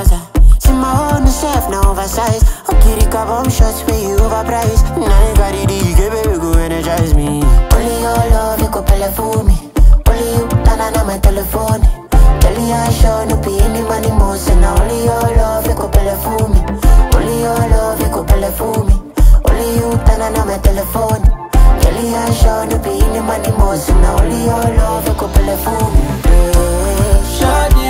Gaza. See my own self, now oversized. Okay, the bomb shots for you overpriced. Now you got it, baby, go energize me. Only your love, you could play for me. Only you, on my telephone. Tell me I sure no be any money more. So now only your love, you could play for me. Only your love, you could play for me. Only you, on my telephone. Tell me I sure no be any money more. So now only your love, you could play for me. Shadi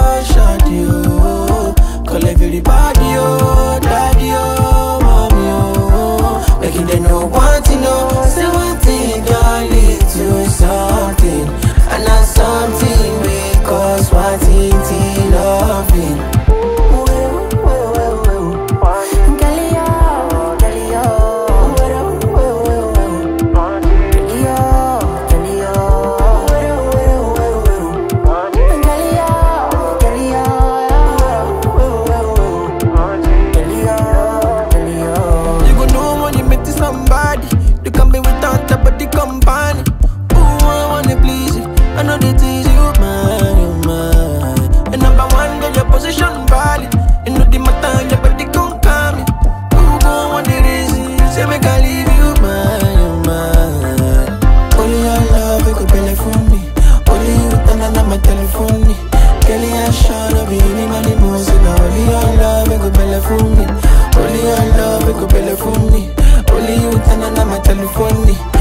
oh, call everybody oh, daddy oh, mommy oh. Making them know one thing oh, say one thing don't lead to something, and not something because one thing till loving. Only your love, you could be for me. Only you, turn on my telephone.